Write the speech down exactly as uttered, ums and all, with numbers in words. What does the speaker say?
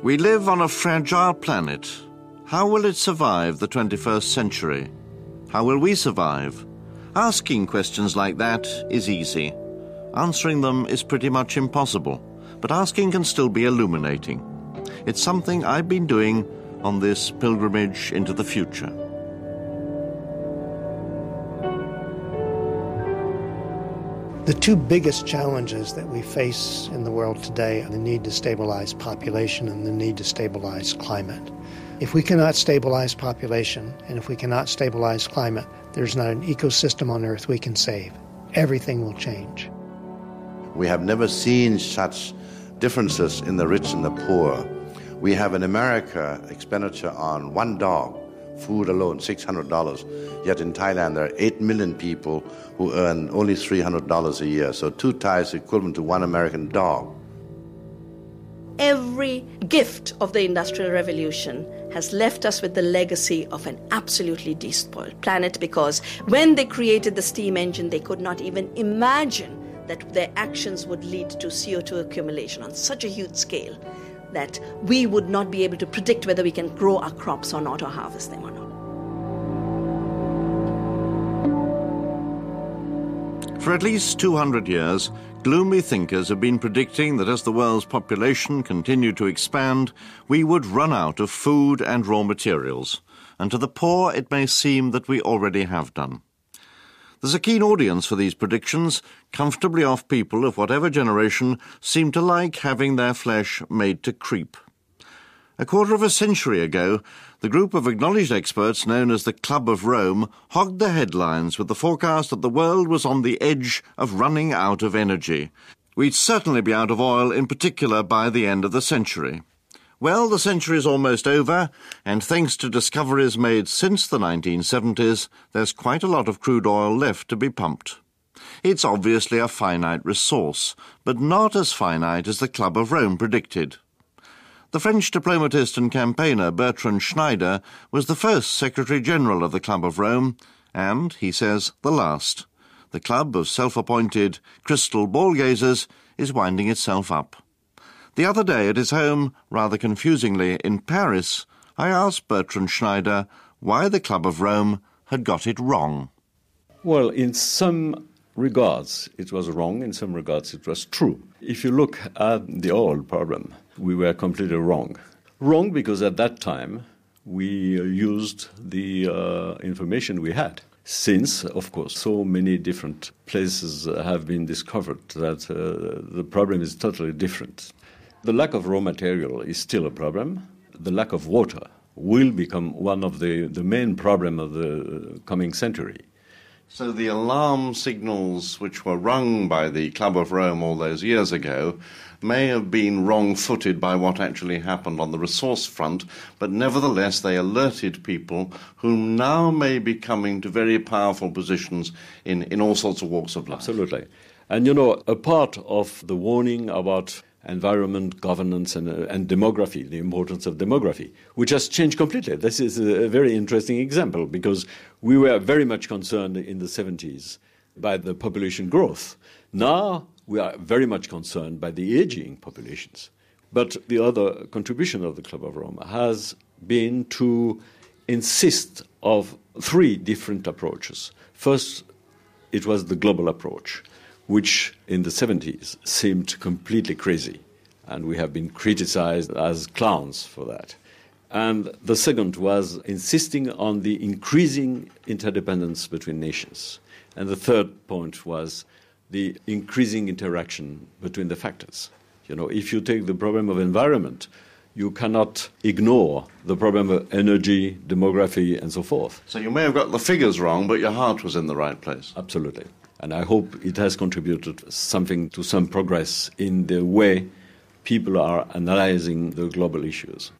We live on a fragile planet. How will it survive the twenty-first century? How will we survive? Asking questions like that is easy. Answering them is pretty much impossible, but asking can still be illuminating. It's something I've been doing on this pilgrimage into the future. The two biggest challenges that we face in the world today are the need to stabilize population and the need to stabilize climate. If we cannot stabilize population and if we cannot stabilize climate, there's not an ecosystem on Earth we can save. Everything will change. We have never seen such differences in the rich and the poor. We have in America expenditure on one dog, food alone, six hundred dollars. Yet in Thailand there are eight million people who earn only three hundred dollars a year. So two Thais equivalent to one American dog. Every gift of the Industrial Revolution has left us with the legacy of an absolutely despoiled planet, because when they created the steam engine, they could not even imagine that their actions would lead to C O two accumulation on such a huge scale that we would not be able to predict whether we can grow our crops or not, or harvest them or not. For at least two hundred years, gloomy thinkers have been predicting that as the world's population continued to expand, we would run out of food and raw materials, and to the poor it may seem that we already have done. There's a keen audience for these predictions. Comfortably off people of whatever generation seem to like having their flesh made to creep. A quarter of a century ago, the group of acknowledged experts known as the Club of Rome hogged the headlines with the forecast that the world was on the edge of running out of energy. We'd certainly be out of oil in particular by the end of the century. Well, the century is almost over, and thanks to discoveries made since the nineteen seventies, there's quite a lot of crude oil left to be pumped. It's obviously a finite resource, but not as finite as the Club of Rome predicted. The French diplomatist and campaigner Bertrand Schneider was the first Secretary-General of the Club of Rome, and, he says, the last. The club of self-appointed crystal ball-gazers is winding itself up. The other day at his home, rather confusingly, in Paris, I asked Bertrand Schneider why the Club of Rome had got it wrong. Well, in some regards it was wrong, in some regards it was true. If you look at the oil problem, we were completely wrong. Wrong because at that time we used the uh, information we had. Since, of course, so many different places have been discovered that uh, the problem is totally different. The lack of raw material is still a problem. The lack of water will become one of the, the main problems of the coming century. So the alarm signals which were rung by the Club of Rome all those years ago may have been wrong-footed by what actually happened on the resource front, but nevertheless they alerted people who now may be coming to very powerful positions in, in all sorts of walks of life. Absolutely. And, you know, a part of the warning about environment, governance, and, uh, and demography, the importance of demography, which has changed completely. This is a very interesting example because we were very much concerned in the seventies by the population growth. Now we are very much concerned by the aging populations. But the other contribution of the Club of Rome has been to insist of three different approaches. First, it was the global approach, which in the seventies seemed completely crazy, and we have been criticized as clowns for that. And the second was insisting on the increasing interdependence between nations. And the third point was the increasing interaction between the factors. You know, if you take the problem of environment, you cannot ignore the problem of energy, demography, and so forth. So you may have got the figures wrong, but your heart was in the right place. Absolutely. And I hope it has contributed something to some progress in the way people are analyzing the global issues.